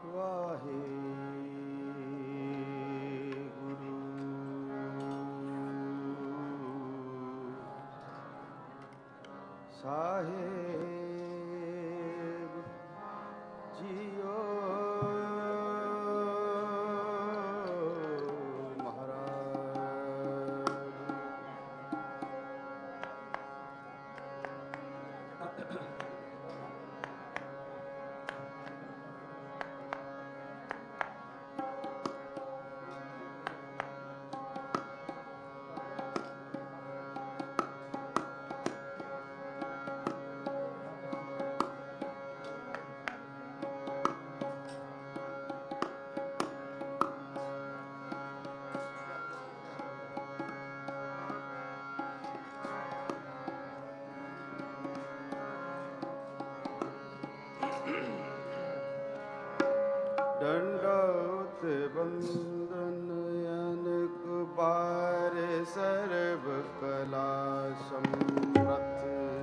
दंडौत बंदन अनक बार सर्व कला समर्थ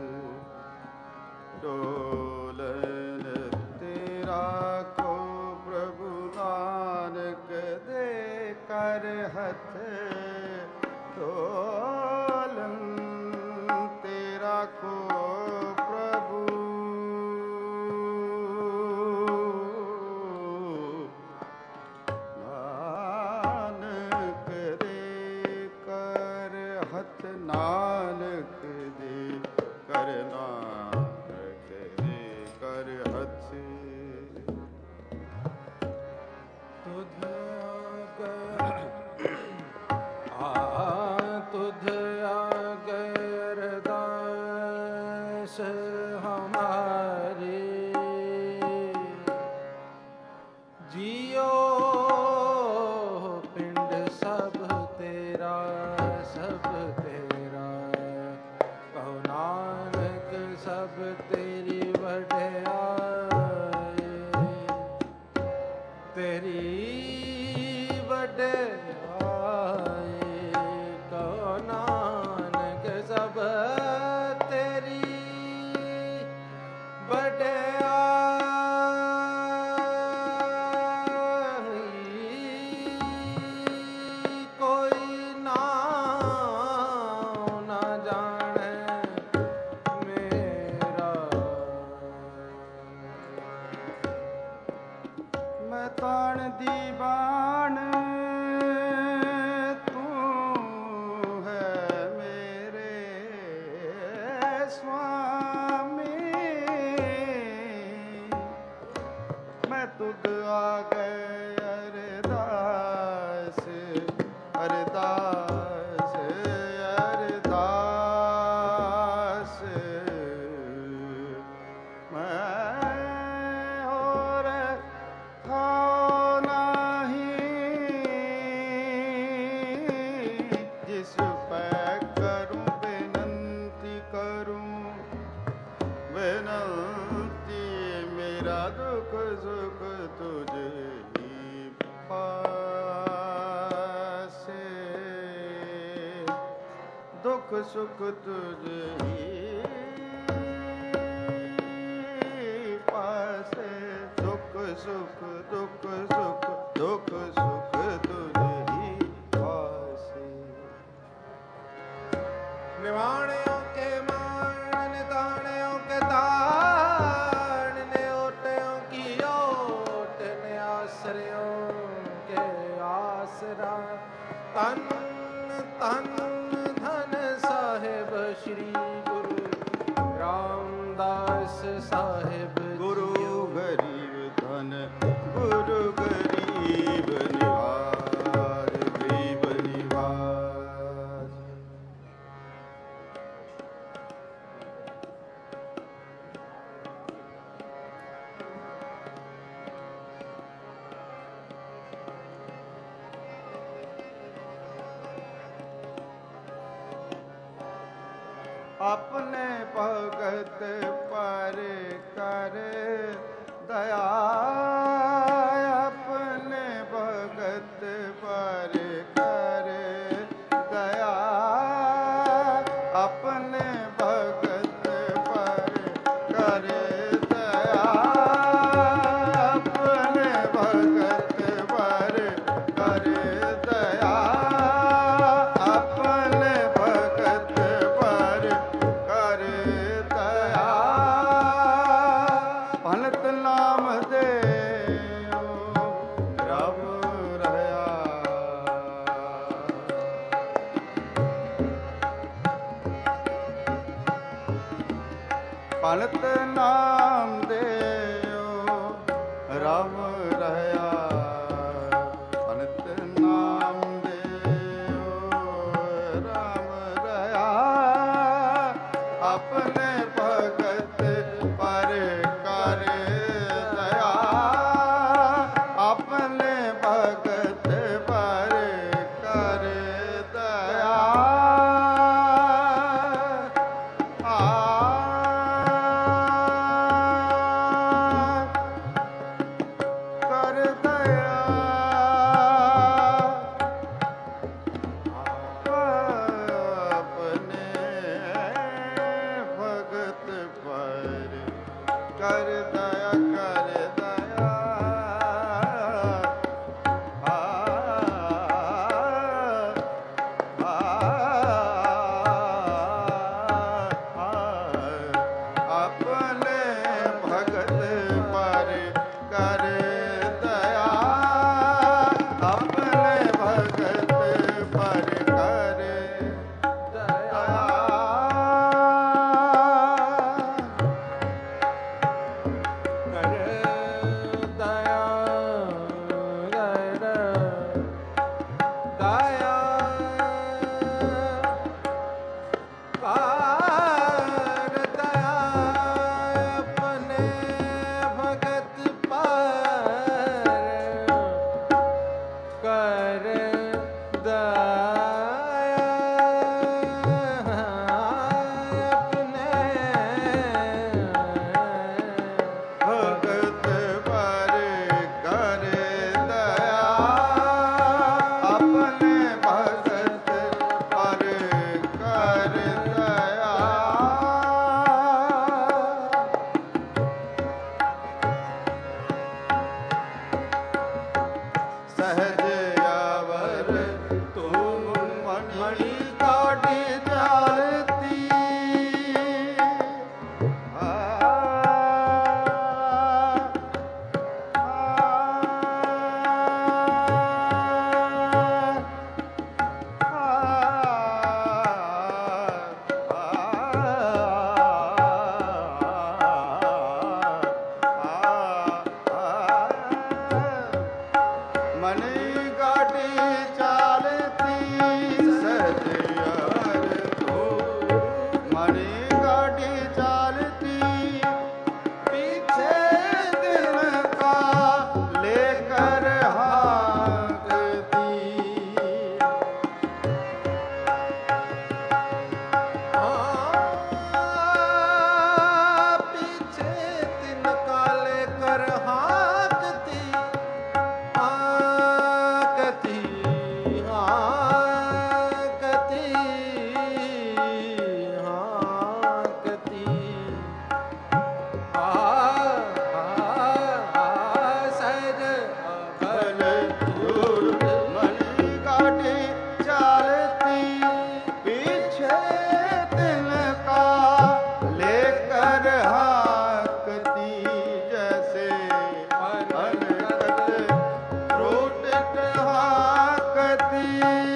डोलन तेरा को प्रभु नानक दे कर हथ डोलन तेरा को नानक दे कर नानक दे कर हथ तुध तुध आगर दास हमारे जियो पिंड सब तेरा सब सब तेरी वड्याई तेरी वड्याई कहो नानक सब तेरी वड्याई कोई नाम ना जाने ताण दीवान तू है मेरे स्वामी मैं तुद आ गए अरदास अरदास अरदास मैं दुख सुख तुझे ही पासे दुख सुख तुझे ही पासे दुख सुख दुख सुख दुख सुख तुझे ही पासे निवाणियों के मान निताणियों के ताण ने ओटों की ओट ने आसरियों के आसरा तन तन धन साहिब श्री गुरु रामदास साहिब गुरु गरीब धन गुरु गरीब निवार गरीब निवार अपने भगत पर कर दया अपने भगत पर कर दया अपने भगत पर कर दया अपने पलत नाम दे रब रहया पलत नाम दे रब रहया पलत नाम दे राम रहया अपने भगत पर कर दया अपने भगत पर कर दया कर दया अपने भगत पर कर दया कर दया अपने भगत पर कर दया अपने भगत पर कर दया भगत पर कर दया अपने भगत पर कर दया सहज यावर तुम मणि काटी चालती मणि गाड़ी चालती सहज यार तो मणि गाड़ी चालती पीछे दिन का लेकर हाँकती पीछे दिन का लेकर हाँकती हाँकती हाँकती हाँकती सहज अभल दूर मणि गाड़ी चालती पीछे दिन का लेकर हाँकती जैसे अनकत रोटट हाँकती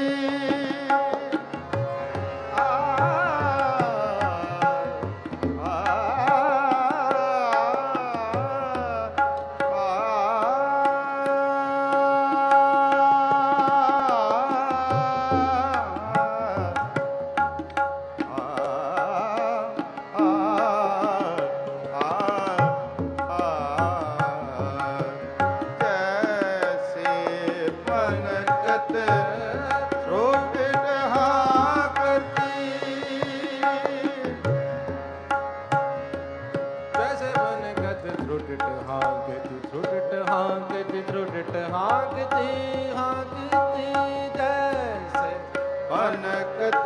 जैसे पनकत रोटट हाँकती जैसे बनगत त्रुटट हाँकती त्रुटट हाँकती त्रुटट हाँकती हाँकती जैसे पनकत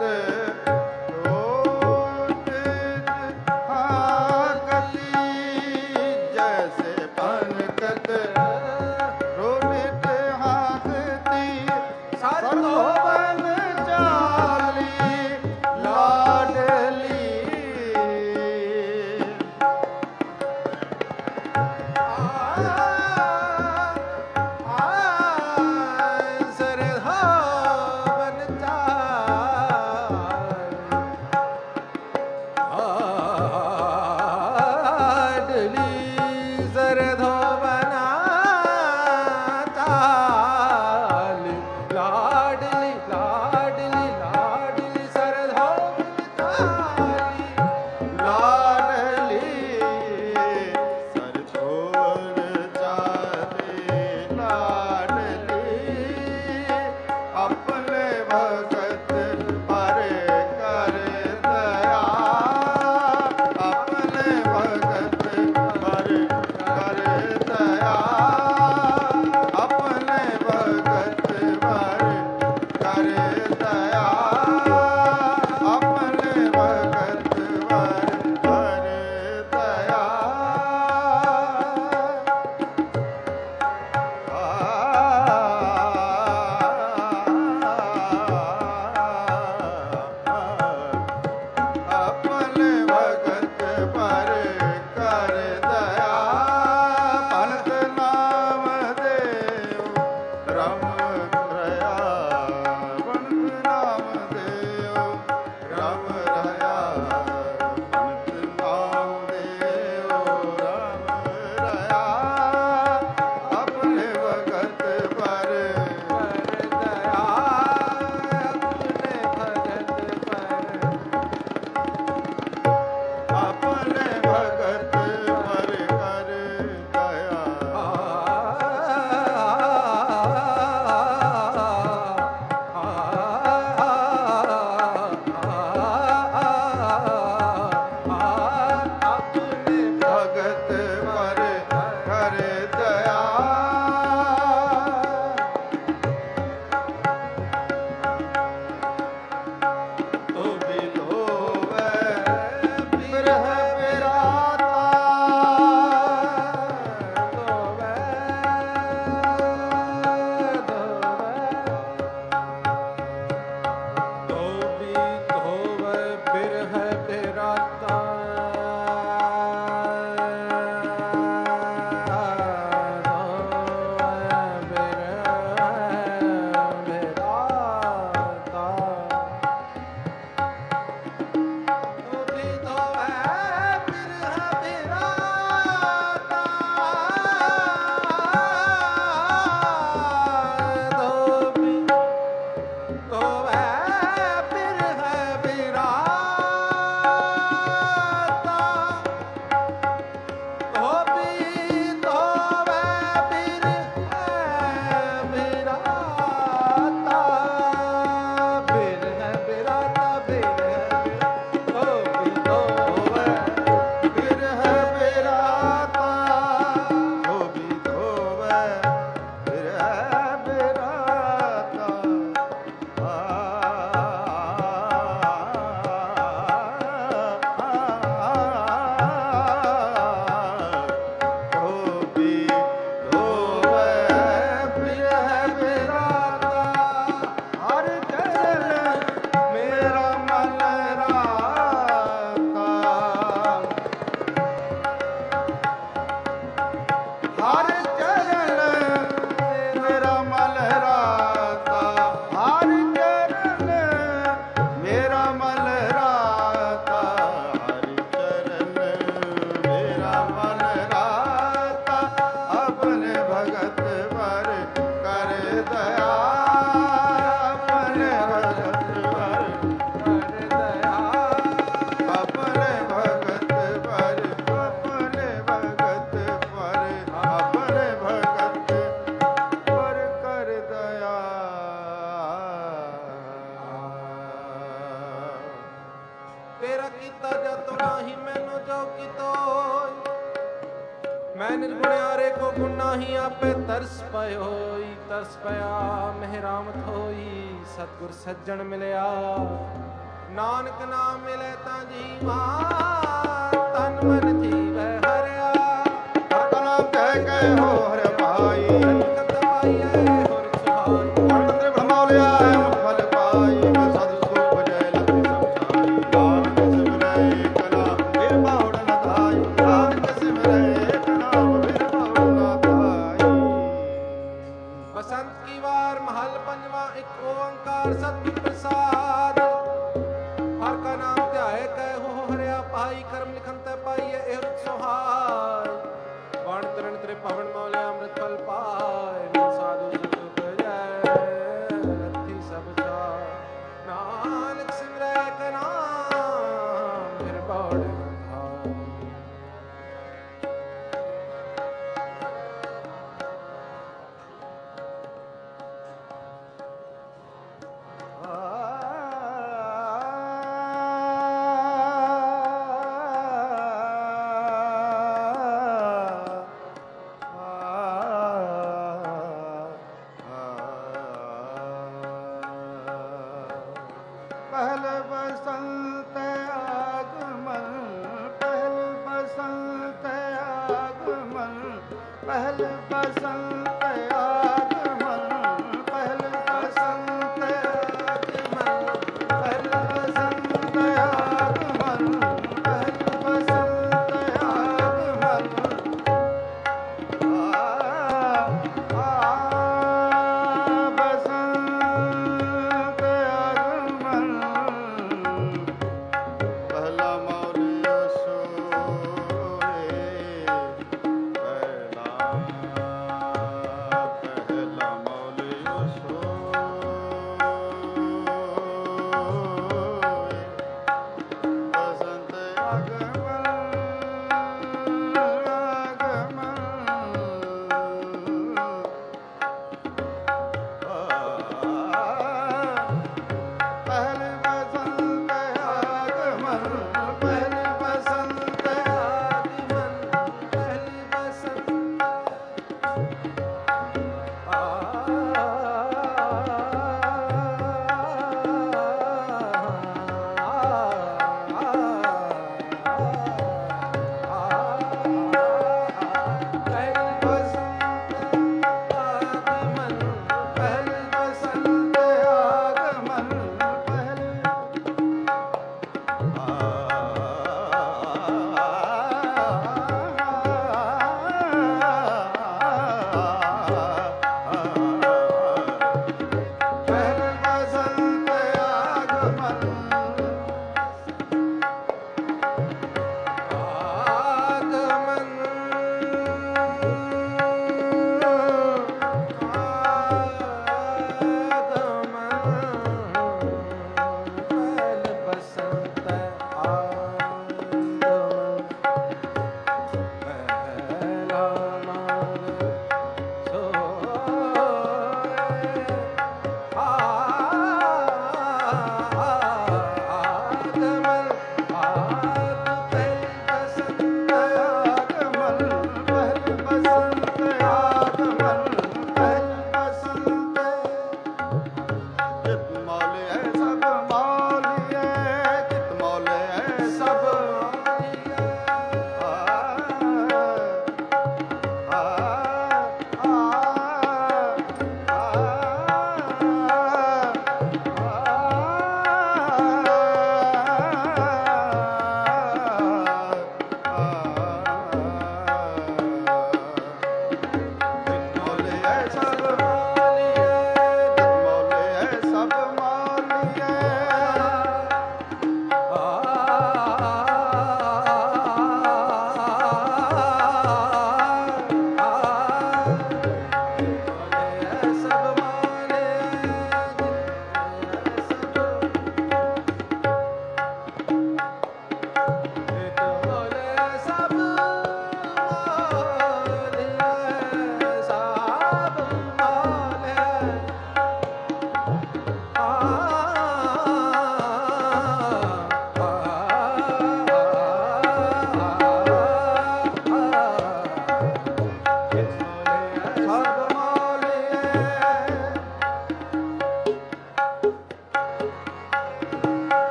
रोटट हाँकती जैसे पनकत रोटट हाँकती सरोवन चाली लाडली को गुण नाही आपे तरस पयोई, तरस पया मेहरामत होई। सतगुर सज्जन मिलया नानक नाम मिले ता जीवा, तन मन जीवै हरिया। हर नाम कह कह हो हर भाई, सतगत पाइयै होर सुहाई। मंत्र ब्रह्मा लिया फल पाई, सद सुख जय लख समझाई। नानक सिमरै एक नाम फिर बहुड़ न धाई, नानक सिमरै एक नाम फिर बहुड़ न धाई। बसंत की वार महल पंजवा, एक ओंकार सतगुर प्रसाद। हर का नाम ध्याए कह हो हरिया पाई, कर्म लिखन तै पाइए एह सुहाय। बाण तरण तरे पवन मौलिया अमृत फल पाए, मिल साधु सुख जय रथी सब जाय। नानक सिमरै एक नाम फिर बहुड़ न धाय। पहल बसंत आगमन, पहल बसंत आगमन, पहल बसंत आगमन, पहल बसंत आगमन, पहल बसंत आगमन, पहल बसंत आगमन। बसंत आगमन, पहला मौलिया सोए, पहला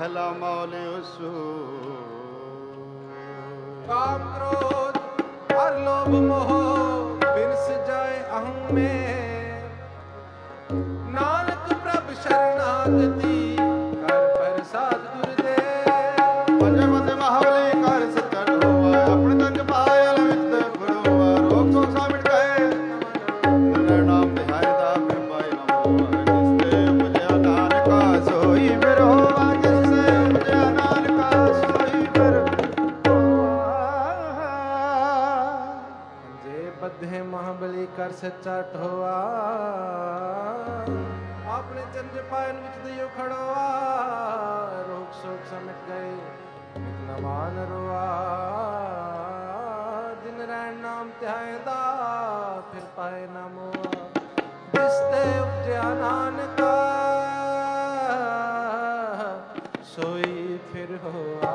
पहला मौल उसू काम क्रोध हर लोभ मोह बिनस जाए अहं में नानक प्रभ शरणागति कर प्रसाद गुरुदेव पंजमत महाबली कर सच्चा ढोआ अपने तंग पायल वित गुरुआ रोग सो सामिट गए तेरे नाम ध्यायदा फिर पाए नमो जिससे उपजया नानका सोई फिर होवा जिससे उपजया नानका सोई फिर जे बद्धे महाबली कर सच्चा ढोआ ਆਪਣੇ ਚੰਦ ਪਾਇਨ ਵਿੱਚ ਦਿਓ ਖੜੋਆ ਰੋਗ ਸੋਗ ਸਮਟ ਗਏ ਨਿਤ ਨਮਾਨ ਰੋਆ ਦਿਨ ਰਹਿਣ ਨਾਮ ਧਿਆਇਦਾ ਫਿਰ ਪਾਏ ਨਾ ਮੋਆ ਜਿਸ ਤੇ ਉਪਜਿਆ ਨਾਨਕਾ ਸੋਈ ਫਿਰ ਹੋਆ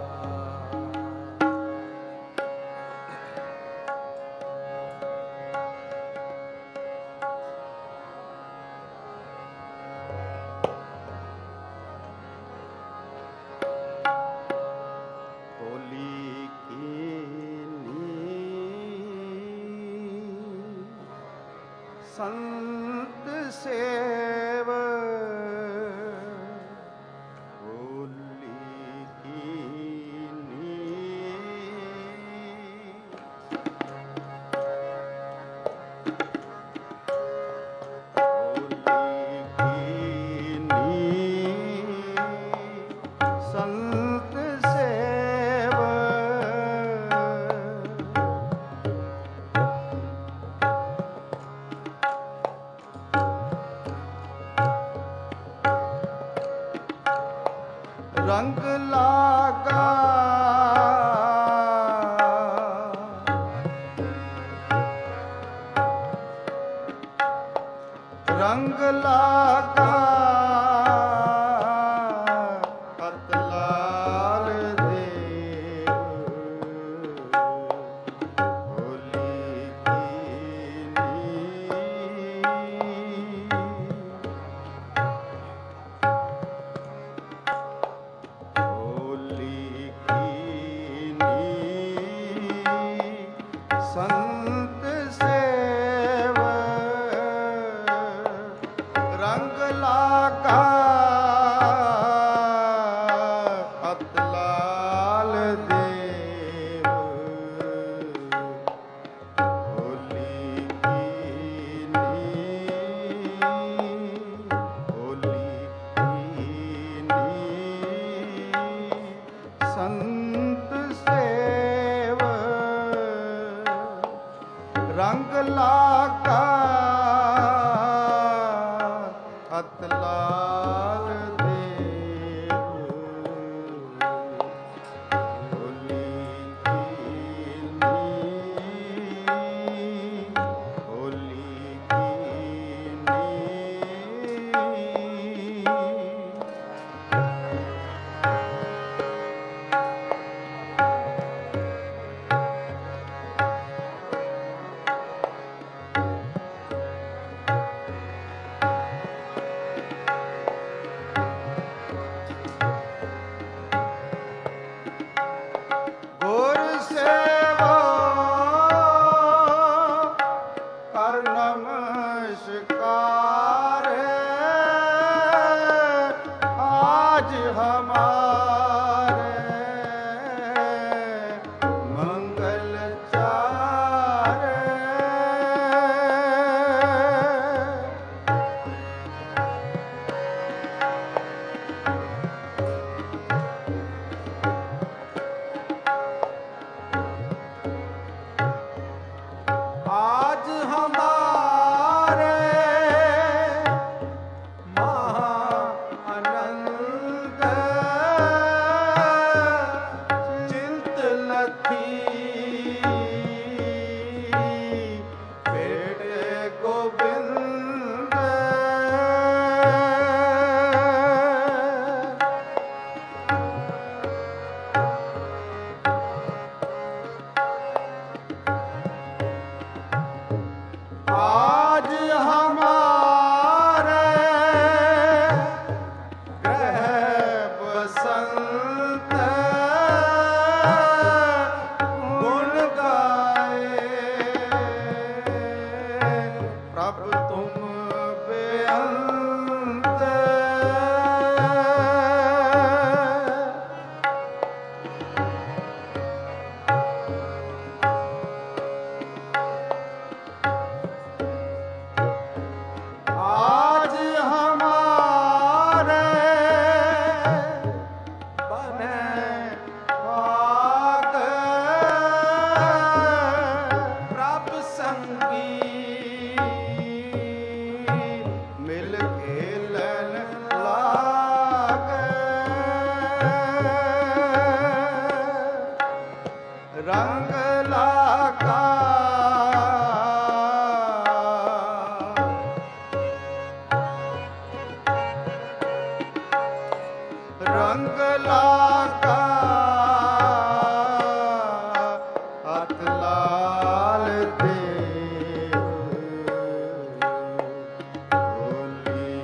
होली कीनी संत सेव होली कीनी संत सेव रंग लागा रंग लागा कतलाल देव होली संत सेव रंग लागा कतलाल देव होली संत सेव रंग लागा कतलाल देव होली गुर सेवा कर नमस्कार आज हमारे मंगल चार आज हमारे ਰੰਗ ਲਾਗਾ ਹੱਥ ਲਾਲ ਦੇਵ ਹੋਲੀ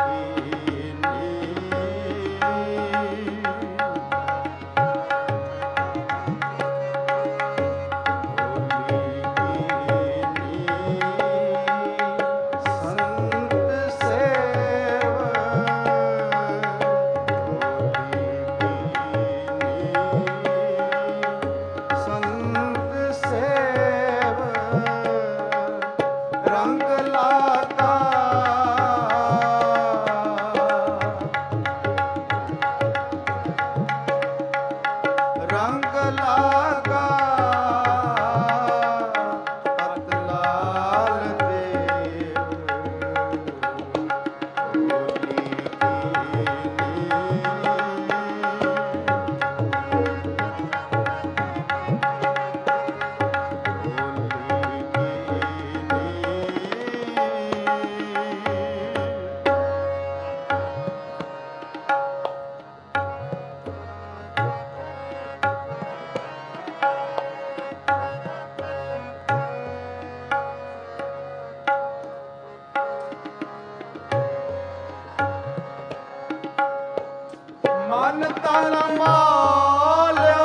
ਮਨ ਤਨ ਮਾਲਿਆ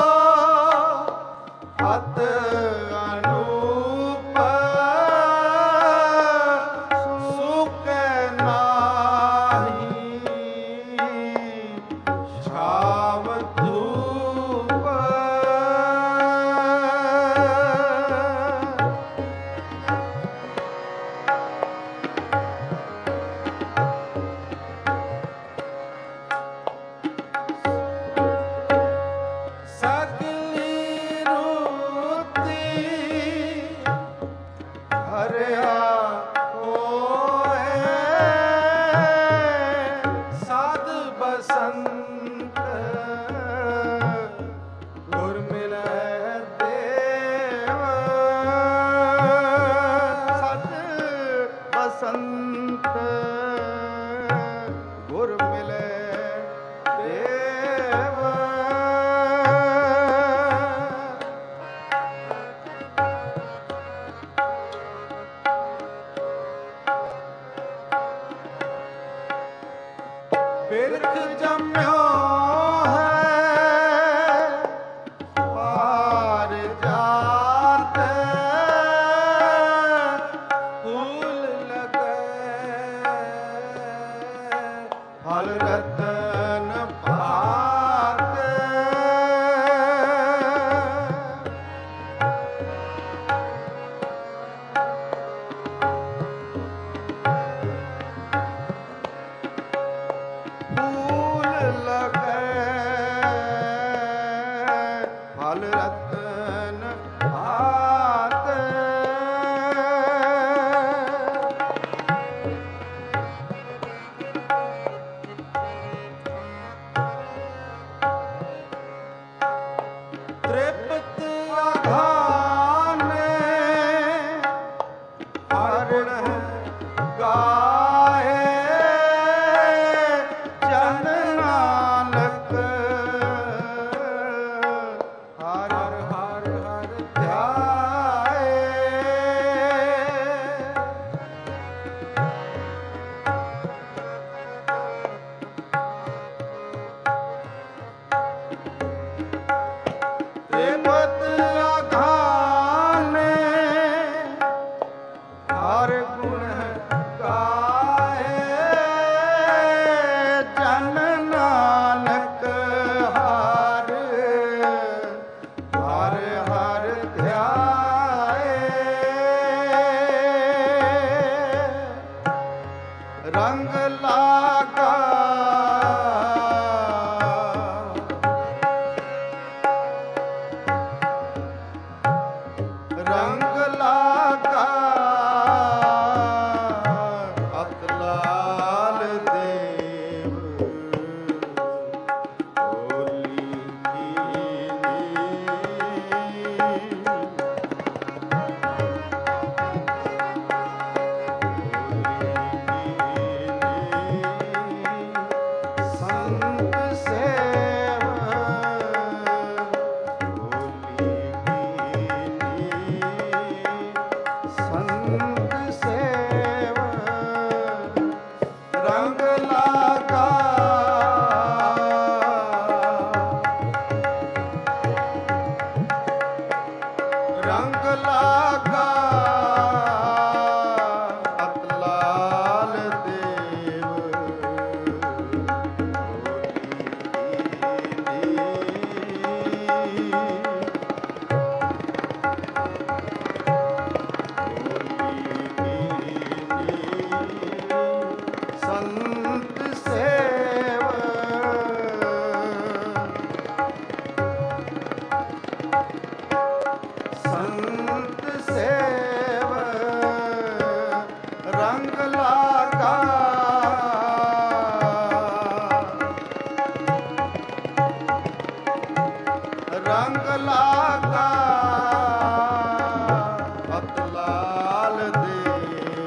ਹੱਥ ਅਨੂਪ ਸੁਕੈ ਨਾਹੀ ਛਾਵ ਧੂਪ ਹਰਿਆ ਹੋਏ ਸਾਧ ਬਸੰਤ ਗੁਰ ਮਿਲੈ ਦੇਵ ਸਾਧ ਬਸੰਤ ਗੁਰ ਮਿਲੈ ਦੇਵ ਬਿਰਖ ਜੰਮਿਓ ਹੈ ਪਾਰ ਜਾਤ ਫੂਲ ਲਗੈ ਫਲ ਰਤਨ ਭਾਤ ਫਲ ਰਤਨ ਭਾਤ ਤ੍ਰਿਪਤ ਆਘਾਨੇ ਹਰ ਗੁਣ ਗਾਏ ਜਨ ਨਾਨਕ ਹਰ ਹਰ ਹਰ ਧਿਆਏ ਤ੍ਰਿਪਤ ਆਘਾਨੇ ਹਰ ਗੁਣ ਗਾਏ ਜਨ ਨਾਨਕ ਹਰ ਹਰ ਹਰ ਧਿਆਏ ਰੰਗ ਲਾਗਾ ਰੰਗ ਲਾਗਾ ਹੱਥ ਲਾਲ ਦੇਵ ਹੋਲੀ ਲਾਗਾ ਰੰਗ ਲਾਗਾ ਅਤ ਲਾਲ ਦੇਵ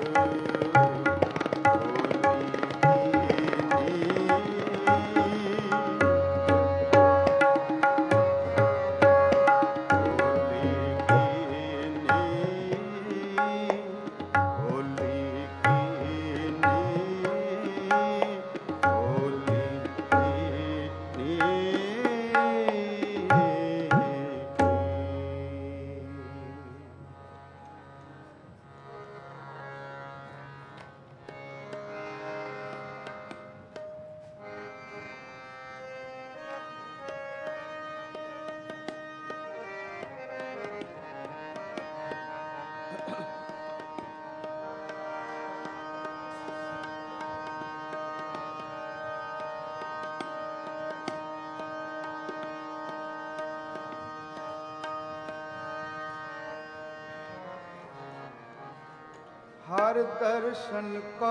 हर दर्शन को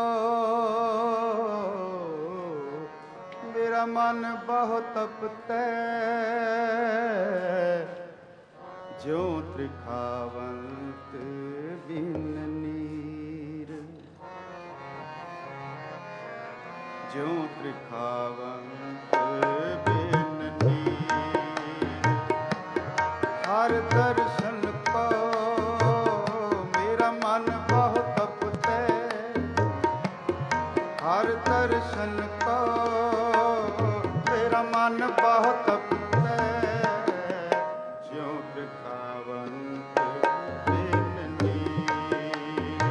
मेरा मन बहुत तपतै ज्यों त्रिखावंत बिन नीर ज्यों त्रिखावंत बिन नीर हर दर्शन को मेरा मन बहुत हर दर्शन को मेरा मन बहुत तपतै ज्यों त्रिखावंत बिन नीर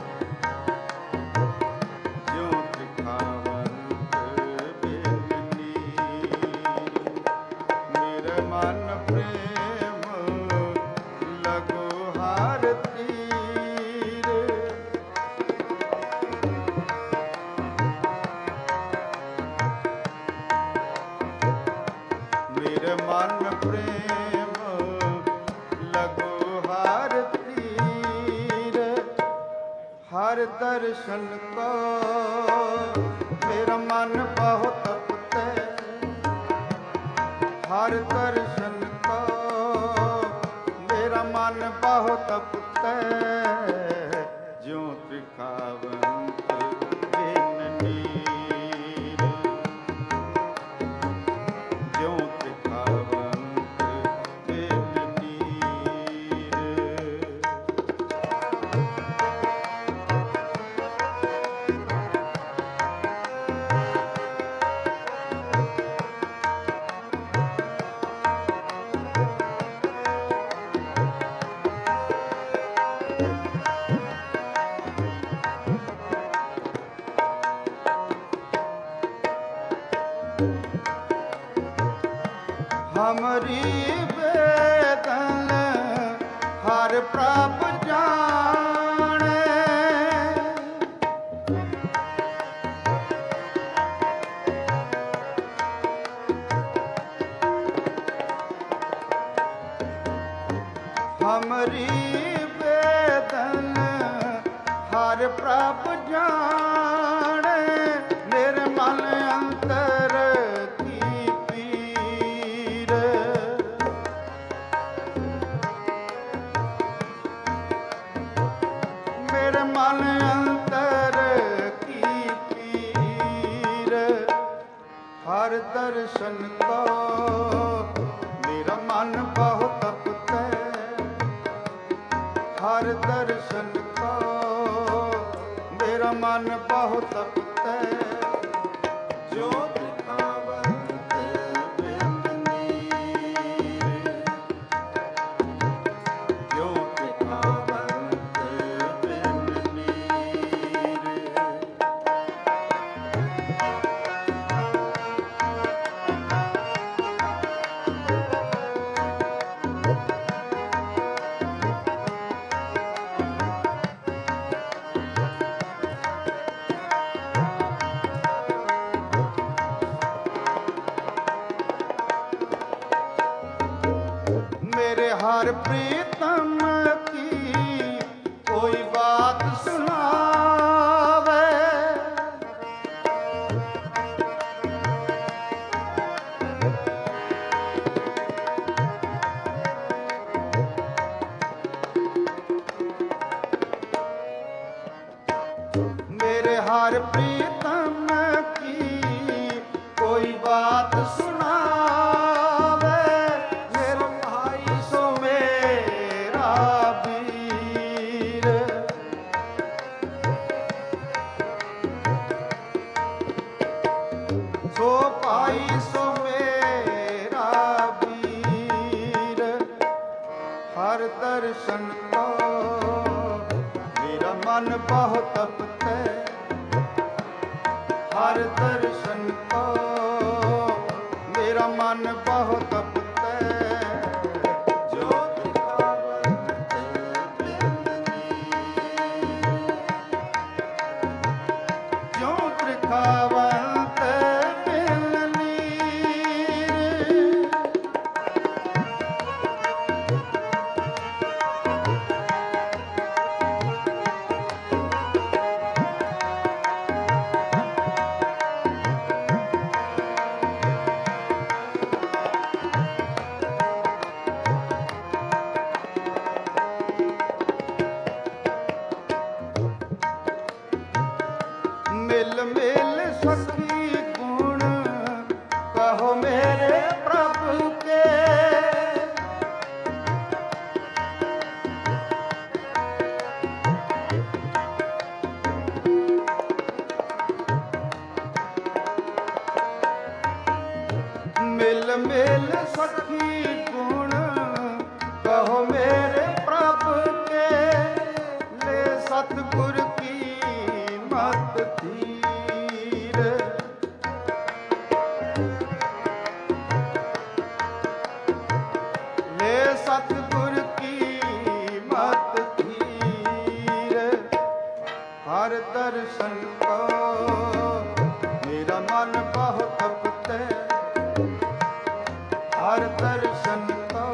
ज्यों त्रिखावंत बिन नीर मेरे मन प्रेम लगो हार तीर मेरे मन प्रेम लगो हर तीर हर दर्शन को मेरा मन बहुत तपतै हर दर्शन को मेरा मन बहुत तपतै ज्यों त्रिखावंत बिन नीर ज्यों त्रिखावंत बिन नीर हमरी वेदन हर प्रभ जाने हमरी वेदन हर प्रभ जाने मेरे मन अंतर की पीर मेरे मन अंतर की पीर हर दर्शन को मेरा मन बहुत तपतै हर दर्शन को मेरा मन बहुत तपतै ज्यों त्रिखावंत बिन नीर ज्यों त्रिखावंत बिन नीर मेरे हर प्रीतम की कोई बात सुना मेरे हर प्रीतम की कोई बात सुनावे, मेरे भाई सो मेरा वीर। सो भाई सो मेरा वीर, हर दर्शन को मेरा मन बहुत तपते, हर दर्शन को मेरा मन बहुत तपते। जो दिखावत जो दिखावत मिल मिल सखी गुण कहो मेरे प्रभु के, मिल मिल सखी गुण कहो मेरे प्रभु के, ले सतगुर की मत धीर। ले सतगुर की मत धीर, हर दर्शन को मेरा मन बहुत तपते, हर दर्शन को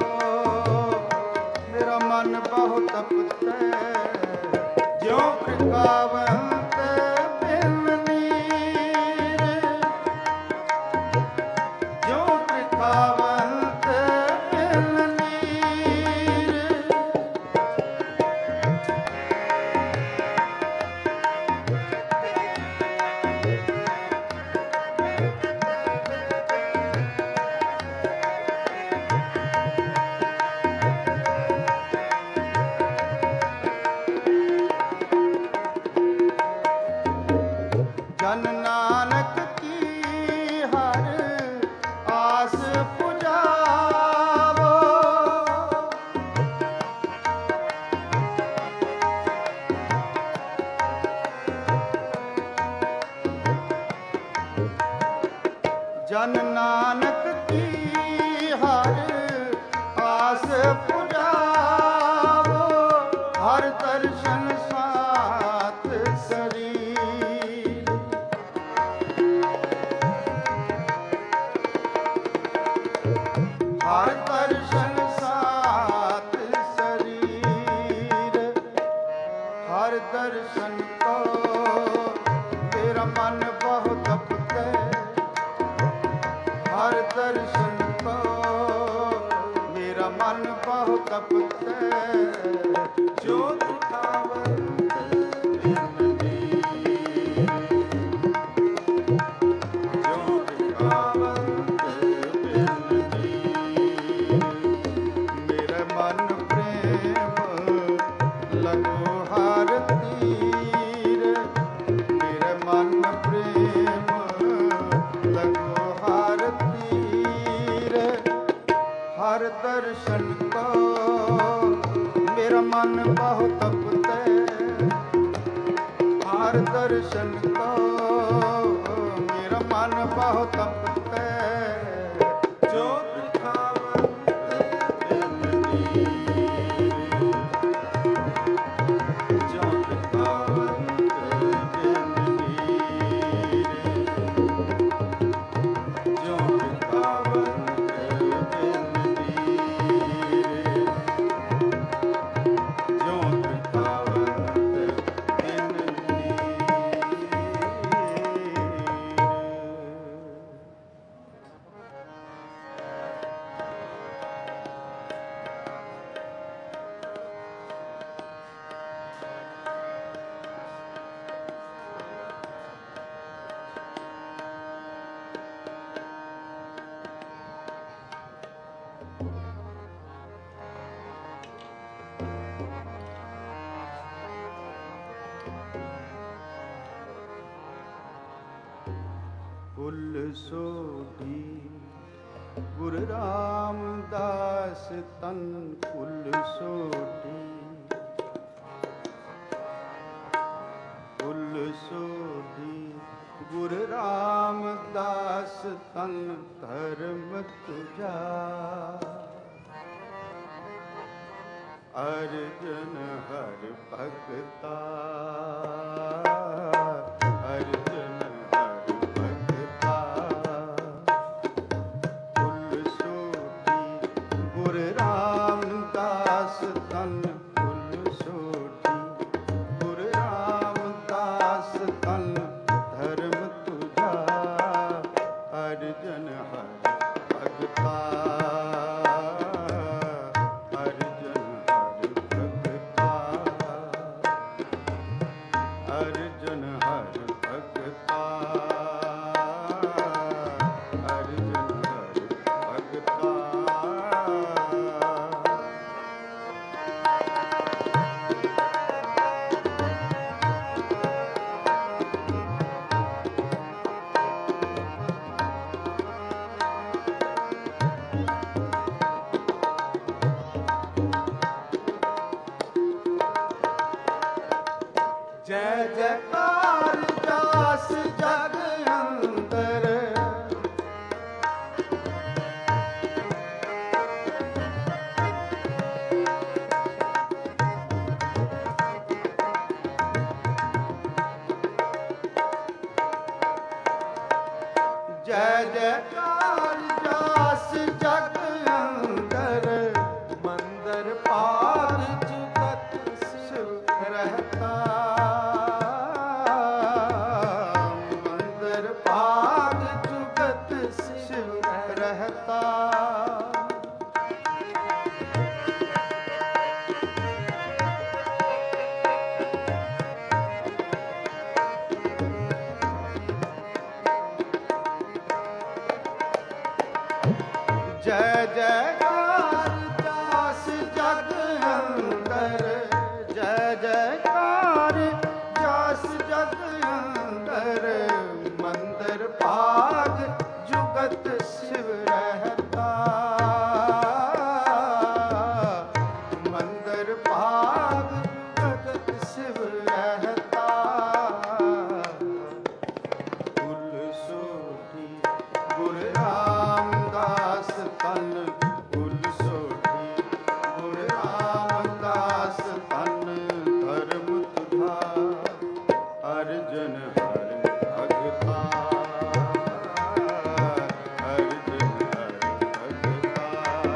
मेरा मन बहुत तपते। ज्यों कृपावंत बिन नीर, ज्यों कृपावंत बिन नीर। जन नानक की हर आस पुजावो, जन नानक की हर आस पुजावो, हर दर्शन साथ शरीर। हर दर्शन साथ शरीर, हर दर्शन को मेरा मन बहुत तपते, हर दर्शन को मेरा मन बहुत तपते। जो दिखावत बिन नीर, जो दिखावत बिन नीर। मेरे मन प्रेम लगो हर तीर, मेरे मन प्रेम लगो हर तीर। हर दर्शन को मेरा मन बहुत तपते, हर दर्शन को मेरा मन बहुत तपते। जो दिखावत बिन नीर, जो दिखावत बिन नीर, जो दिखावत बिन नीर, जो दिखावत बिन नीर। ਕੁਲ ਸੋਢੀ ਗੁਰ ਰਾਮਦਾਸ ਤਨ ਕੁਲ ਸੋਢੀ ਕੁਲ ਸੋਢੀ ਗੁਰ ਰਾਮਦਾਸ ਤਨ ਧਰਮ ਤੁਝਾ ਅਰਜਨ ਹਰਿ ਭਗਤਾ ਅਰਜਨ ਹਰਿ ਭਗਤਾ ਕੁਲ ਸੋਢੀ ਗੁਰ ਰਾਮਦਾਸ ਤਨ ਕੁਲ ਸੋਢੀ ਗੁਰ ਰਾਮਦਾਸ ਤਨ ਧਰਮ ਤੁਝਾ ਅਰਜਨ ਹਰਿ ਭਗਤਾ ਅਰਜਨ ਹਰਿ ਭਗਤਾ ਅਰਜਨ ਹਰਿ ਭਗਤਾ ਜੈ ਜੈਕਾਰ ਜਾਸ ਜਗ ਅੰਦਰ ਜੈ ਜੈਕਾਰ ਜਾਸ ਜਗ ਅੰਦਰ ਮੰਦਰ ਪਾਰ ਜੁਗਤ ਸਿਵ ਰਹਤਾ ਮੰਦਰ ਪਾਰ ਜੁਗਤ ਸਿਵ ਰਹਤਾ ਜੈ ਜੈਕਾਰ ਜਾਸ ਜਗ ਅੰਦਰ ਜੈ ਜੈਕਾਰ ਜਾਸ ਜਗ ਅੰਦਰ ਮੰਦਰ ਭਾਗ ਜੁਗਤ ਸਿਵ ਰਹਤਾ ਮੰਦਰ ਭਾਗ ਜੁਗਤ ਸਿਵ ਰਹਤਾ ਕੁਲ ਸੋਢੀ ਗੁਰ ਰਾਮਦਾਸ ਤਨ ਕੁਲ ਸੋਢੀ ਗੁਰ ਰਾਮਦਾਸ ਤਨ ਧਰਮ ਤੁਝਾ ਅਰਜਨ ਹਰਿ ਭਗਤਾ ਅਰਜਨ ਹਰਿ ਭਗਤਾ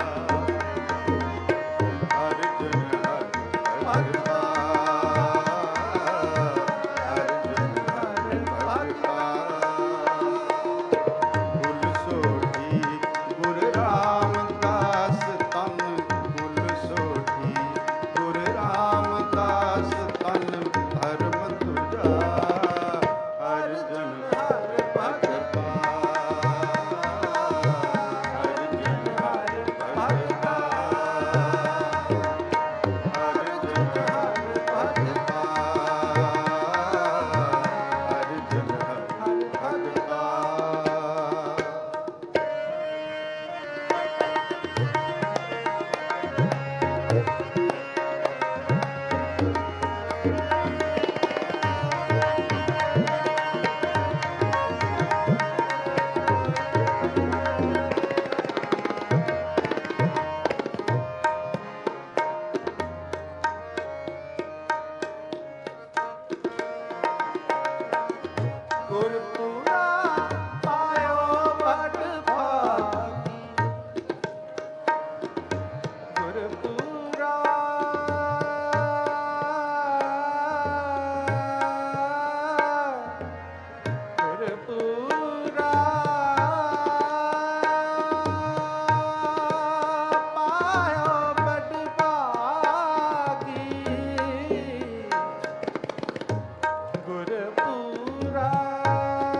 ਅਰਜਨ ਹਰਿ ਭਗਤਾ ਅਰਜਨ ਹਰਿ ਭਗਤਾ ਕੁਲ ਸੋਢੀ ਗੁਰ ਰਾਮਦਾਸ ਤਨ ਕੁਲ ਸੋਢੀ ਗੁਰ ਰਾਮਦਾਸ ਤਨ ਧਰਮ ਤੁਝਾ ਅਰਜਨ ਹਰਿ ਭਗਤਾ ਅਰਜਨ ਹਰਿ ਭਗਤਾ ਅਰਜਨ ਹਰਿ ਭਗਤਾ ਅਰਜਨ ਹਰਿ ਭਗਤਾ ਗੁਰਪੁਰਾ ਪਾਇਓ ਬਟ ਭਾਗੀ ਗੁਰਪੁਰਾ ਗੁਰਪੁਰਾ ਪਾਇਓ ਬਟ ਭਾਗੀ ਗੁਰਪੁਰਾ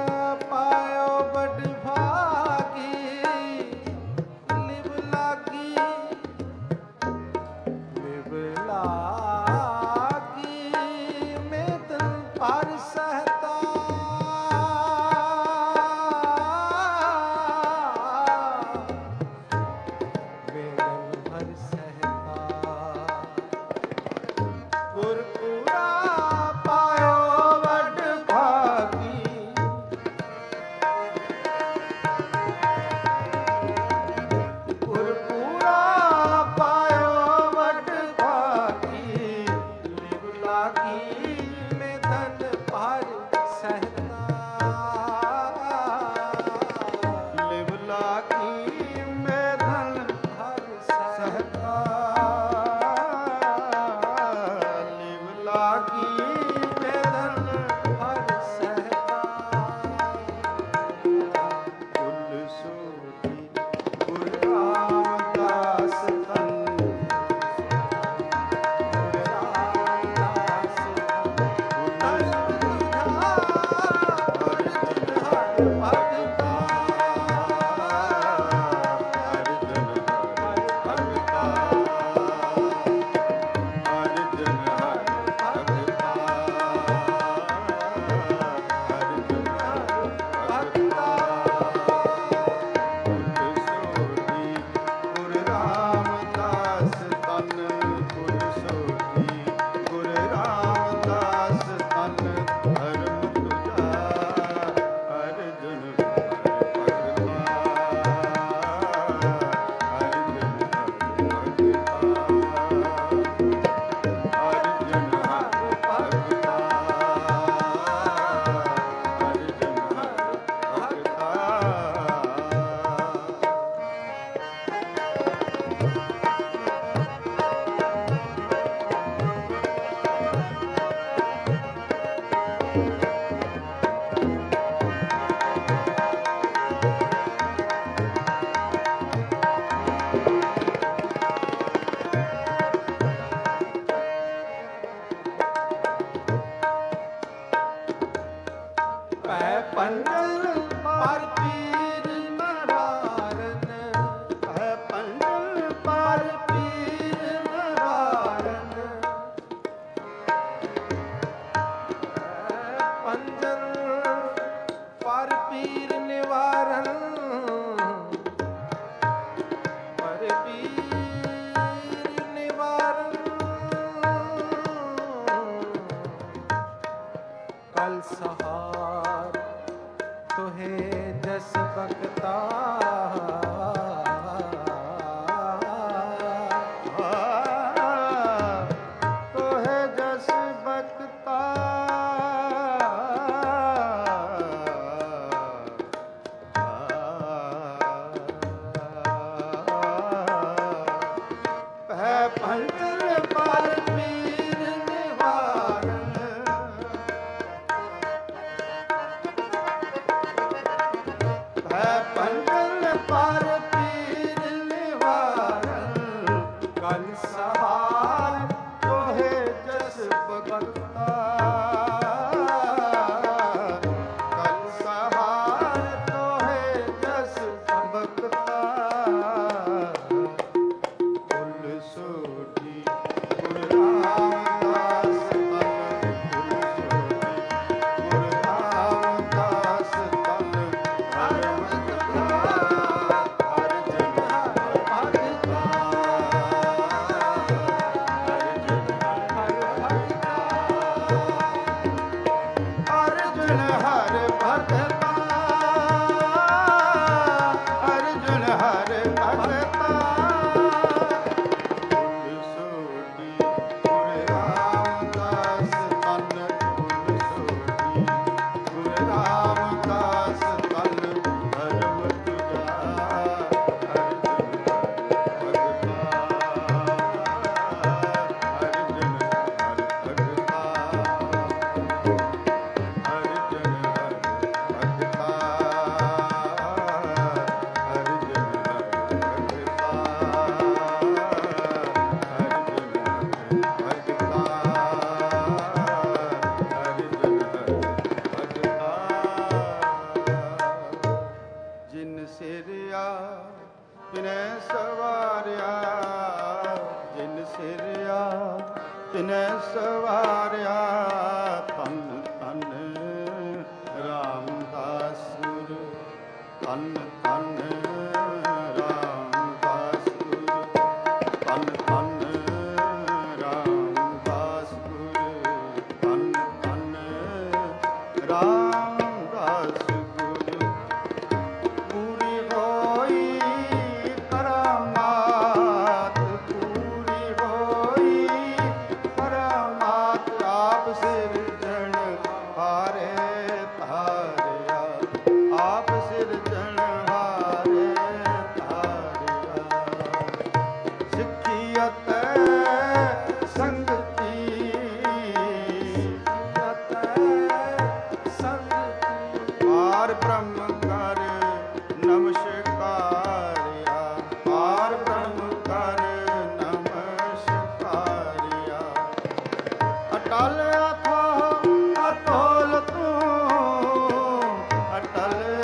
ਅਟਲ ਅਥੋ ਅਟੋਲ ਤੂੰ ਅਟਲ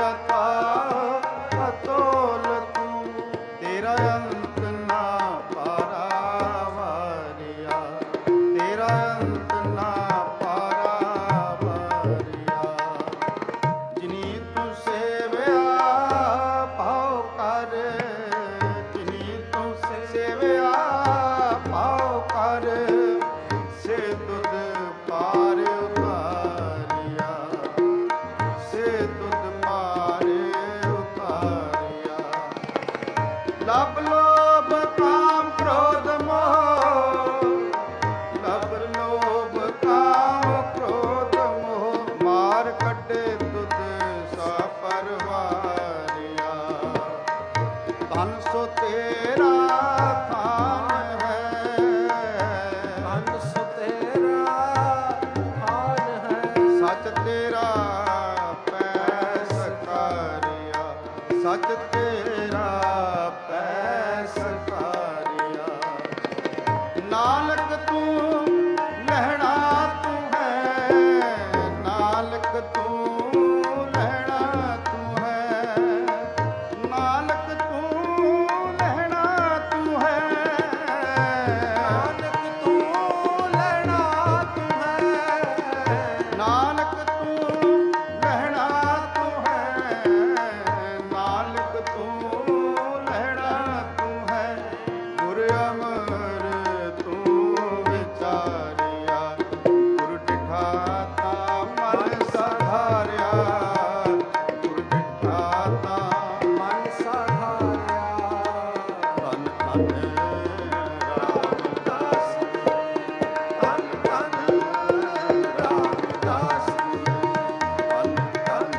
ਸੋ ਤੇਰਾ ਖਾਨ ਹੈ, ਧਨ ਸੋ ਤੇਰਾ ਖਾਨ ਹੈ, ਸੱਚ ਤੇਰਾ ਪੈ ਸਕਾਰਿਆ, ਸੱਚ ਤੇਰਾ ਪੈ ਸਕਾਰਿਆ। ਨਾਨਕ ਤੂੰ ਲਹਿਣਾ ਤੂੰ ਹੈ, ਨਾਨਕ ਤੂੰ ਲਹਿਣਾ ਤੂੰ ਹੈ, ਨਾਨਕ ਤੂੰ ਲਹਿਣਾ ਤੂੰ ਹੈ, ਨਾਨਕ ਤੂੰ ਲੈਣਾ ਤੂੰ ਹੈ, ਨਾਨਕ ਤੂੰ ਲਹਿਣਾ ਤੂੰ ਹੈ, ਨਾਨਕ ਤੂੰ ਲਹਿਣਾ ਤੂੰ ਹੈ। ਗੁਰ ਅਮਰ ਤੂੰ ਵਿਚਾਰਿਆ, ਗੁਰ ਡਿਠਾ ਤਾ ਮਨ ਸਾਧਾਰਿਆ, ਗੁਰ ਡਿਠਾ ਤਾ ਮਨ ਸਾਧਾਰਿਆ। ਧੰਨ ਧੰਨ ਰਾਮਦਾਸ ਧੰਨ ਧੰਨ ਰਾਮਦਾਸ ਧੰਨ ਧੰਨ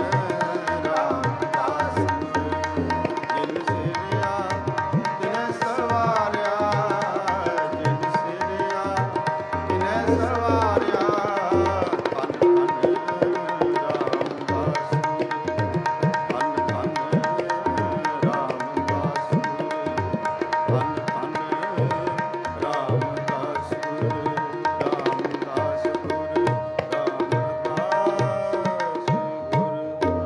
ਰਾਮਦਾਸ ਜਿਨ ਸਿਰਿਆ ਤਿਨੈ ਸਵਾਰਿਆ, ਜਿਨ ਸਿਰਿਆ ਤਿਨੈ ਸਵਾਰਿਆ। ਧੰਨ ਧੰਨ ਰਾਮਦਾਸ, ਧੰਨ ਧੰਨ ਰਾਮਦਾਸ, ਧੰਨ ਧੰਨ ਰਾਮਦਾਸ, ਰਾਮਦਾਸ ਗੁਰ, ਰਾਮਦਾਸ ਗੁਰ।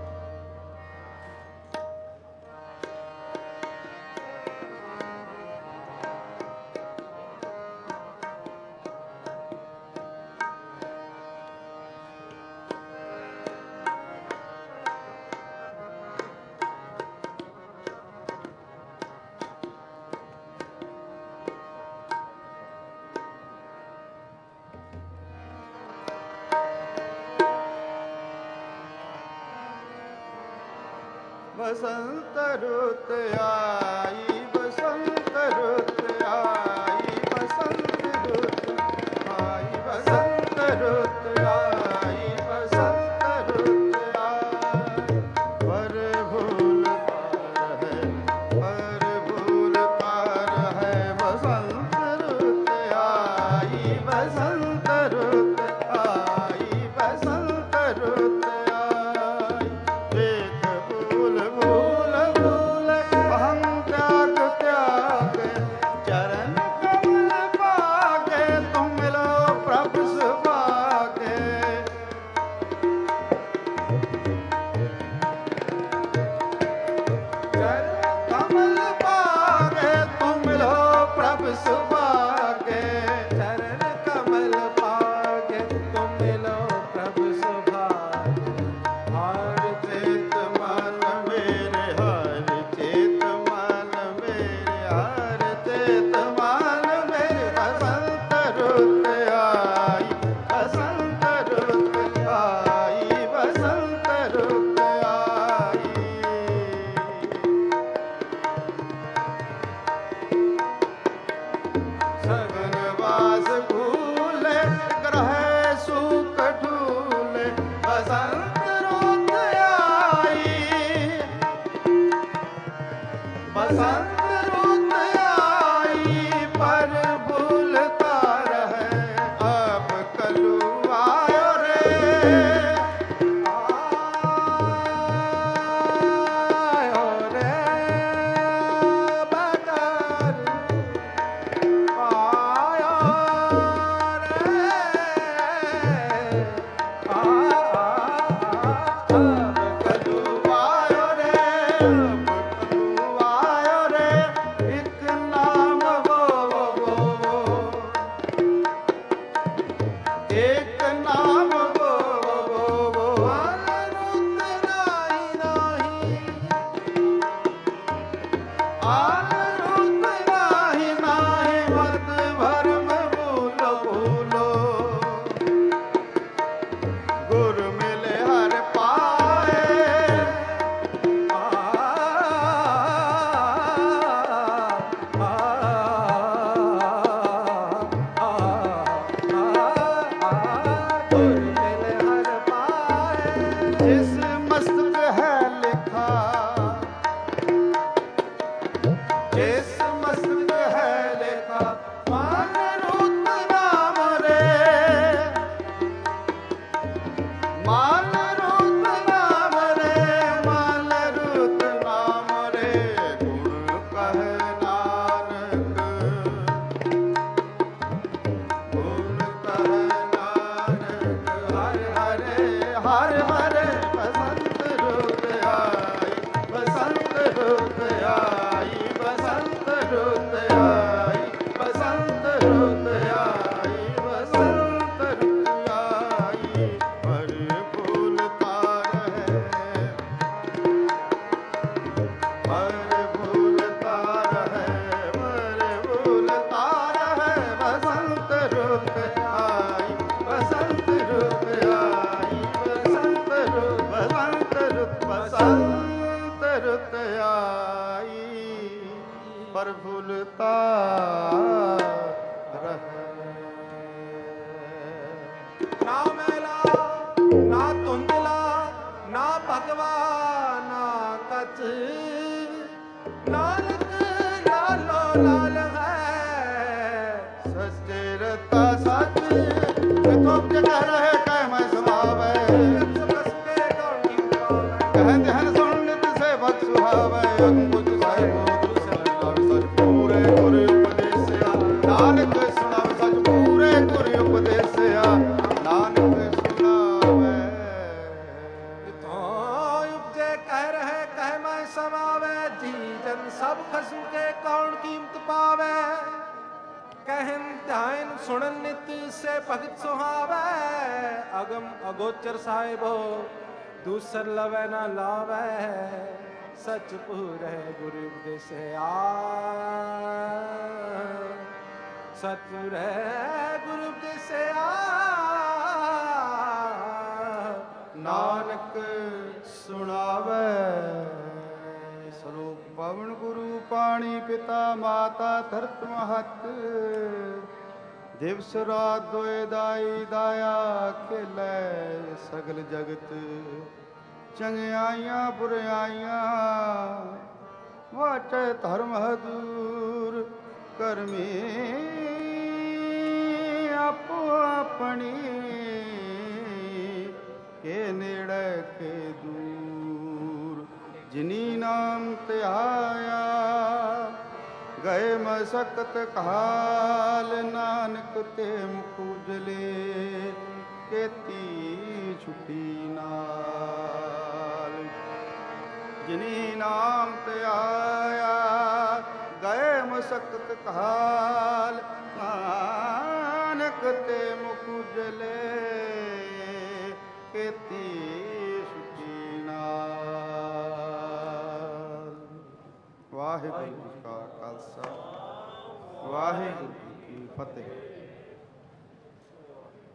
ਬਸੰਤ ਰੁੱਤ ਆਈ, ਬਸੰਤ ਰੁੱਤ ਆਈ, ਬਸੰਤ ਰੁੱਤ ਆਈ, ਬਸੰਤ ਰੁੱਤ ਆਈ, ਬਸੰਤ ਰੁੱਤ ਆਈ। ਪਰ ਭੂਲ ਪਾਰ ਹੈ, ਪਰ ਭੂਲ ਪਾਰ ਹੈ, ਬਸੰਤ ਰੁੱਤ ਆਈ, ਬਸੰਤ ਰੁੱਤ ਆਈ, ਬਸੰਤ ਰੁੱਤ ਆਈ। ਵੇਖ ਭੂਲ ਭੂਲ ਭੂਲ ਅਹੰ ਤਿਆਗ ਤਿਆਗ, ਚਰਨ ਕਮਲ ਪਾਗੇ ਤੁਮ ਮਿਲੋ ਪ੍ਰਭ ਸੁਭਾਗੇ। ਚਰਨ ਕਮਲ ਪਾਗੇ ਤੁਮ ਮਿਲੋ ਪ੍ਰਭ ਸੁਭਾਗੇ। ਚਰਨ ਕਮਲ ਪਾਗੇ ਤੁਮ ਮਿਲੋ ਪ੍ਰਭ ਸੁਭਾਗੇ। ਹਰ ਚੇਤ ਮਨ ਮੇਰੇ, ਹਰ ਚੇਤ ਮਨ ਮੇਰੇ, ਹਰ ਚੇਤ ਮਨ ਮੇਰੇ। ਬਸੰਤ ਰੁੱਤ ਆਈ, ਬਸੰਤ ਰੁੱਤ ਆਈ, ਬਸੰਤ ਰੁੱਤ ਆਈ। ਸਗਨ ਵਾਸ ਭੂਲੇ, ਗ੍ਰਹਿ ਸੁਖ ਢੂਲੇ। ਬਸੰਤ ਰੁੱਤ ਆਈ, ਬਸੰਤ ਰੁੱਤ ਆਈ, ਪਰ ਭੂਲਤਾ ਰਹਿ ਅਬ ਕਲੂ ਆਇਓ ਰੇ। ਆਇਓ ਰੇ ਬਗਰ ਆਇਓ ਰੇ ਕਲੂ ਆਇਓ ਰੇ, ਕਲੂ ਆਇਓ ਰੇ। ਇੱਕ ਨਾਮ ਵੋ ਵੋ, ਇੱਕ ਨਾਮ ਵੋ ਵੋ। ਰੁੱਤ ਨਾਹੀ ਨਾਹੀ ਆਨ ਰੁੱਤ ਨਾਹੀ ਨਾਹੀ, ਮਤ ਭਰਮ ਭੂਲੋ ਭੂਲੋ। ਗੁਰ ਮਿਲੇ ਹਰ ਪਾਏ, ਗੁਰ ਮਿਲੇ ਹਰ ਪਾਏ। ਜਿਸ ਮਸਤਕ ਹੈ ਲਿਖਾ, ਹਰ ਮਰੇ ਬਸੰਤ ਰੁੱਤ ਆਈ, ਬਸੰਤ ਰੁੱਤ ਆਈ, ਬਸੰਤ ਰੁੱਤ ਆਈ, ਬਸੰਤ ਰੁੱਤ ਆਈ, ਬਸੰਤ ਰੁੱਤ ਆਈ। ਪਰ ਫੁੱਲ ਤਾਰ ਹੈ, ਪਰ ਫੁੱਲ ਤਾਰ ਹੈ, ਪਰ ਫੁੱਲ ਤਾਰ ਹੈ, ਬਸੰਤ ਰੁੱਤ ਆਈ, ਬਸੰਤ ਰੁੱਤ ਆਈ, ਬਸੰਤ ਰੁੱਤ, ਬਸੰਤ ਰੁੱਤ, ਬਸੰਤ ਰੁੱਤ ਆਈ। ਪਰ ਫੁੱਲ ਤਾਰ ਹੈ। ਨਾ ਮੈਲਾ ਨਾ ਧੁੰਦਲਾ ਨਾ ਭਗਵਾ ਨਾ ਕਛ, ਨਾਨਕ ਲਾਲੋ ਲਾਲ ਹੈ। ਸੱਚੇ ਰਤਾ ਸੱਚ ਤੁਮ ਕਹਿ ਰਹੇ ਕਹਿ ਮੈਂ ਸਮਾਵੈ, ਕਹਿੰਦੇ ਹਨ ਸੁਣ ਨਿਤ ਸੇਵਕ ਸੁਹਾਵੈ। ਅੰਗੁਜ ਸਾਹਿਬੋ ਦੂਸਰ ਨਾਮ ਸਚ ਪੂਰੇ ਗੁਰ ਉਪਦੇਸਿਆ, ਨਾਨਕ ਸੁਣਾਵੈ ਸਚ ਪੂਰੇ ਗੁਰ ਉਪਦੇਸਿਆ, ਨਾਨਕ ਸੁਣਾਵੈ। ਜਿਥੋਂ ਉਪਜੇ ਕਹਿ ਰਹੇ ਕਹਿ ਮੈਂ ਸਮਾਵੈ, ਜੀ ਜਨ ਸਭ ਖਸਮ ਕੇ ਕੌਣ ਕੀਮਤ ਪਾਵੈ। ਕਹਿਨ ਧਿਆਨ ਸੁਣਨ ਨਿਤ ਸੇ ਭਗਤ ਸੁਹਾਵੈ, ਅਗਮ ਅਗੋਚਰ ਸਾਹਿਬੋ ਦੂਸਰ ਲਵੈ ਨਾ ਲਾਵੈ। ਸਚ ਪੂਰੈ ਗੁਰੂ ਉਪਦੇਸਿਆ, ਸਚ ਪੂਰੈ ਗੁਰੂ ਉਪਦੇਸਿਆ, ਨਾਨਕ ਸੁਣਾਵੈ। ਸਰੂਪ ਪਵਨ ਗੁਰੂ ਪਾਣੀ ਪਿਤਾ ਮਾਤਾ ਧਰਤ ਮਹਤ, ਦਿਵਸ ਰਾਤ ਦੋਇ ਦਾਈ ਦਾਇਆ ਖੇਲੇ ਸਗਲ ਜਗਤ। ਚੰਗਿਆਈਆਂ ਬੁਰਿਆਈਆਂ ਵਾਟੇ ਧਰਮ ਹਦੂਰ, ਕਰਮੀ ਆਪੋ ਆਪਣੀ ਕੇ ਨੇੜੇ ਕੇ ਦੂਰ। ਜਿਨੀ ਨਾਮ ਧਿਆਇਆ ਗਏ ਮਸਕਤ ਕਾਲ, ਨਾਨਕ ਤੇ ਮੁਖ ਉਜਲੇ ਕੀਤੀ ਛੁਟੀ ਨਾਲ। ਜਿਨੀ ਨਾਮ ਧਿਆਇਆ ਗਏ ਮਸਕਤ ਕਾਲ, ਨਾਨਕ ਤੇ ਮੁਖ ਉਜਲੇ ਕੀਤੀ ਛੁਟੀ ਨਾਲ। ਵਾਹਿਗੁਰੂ ਜੀ ਕਾ ਖਾਲਸਾ, ਵਾਹਿਗੁਰੂ ਜੀ ਕੀ ਫਤਿਹ।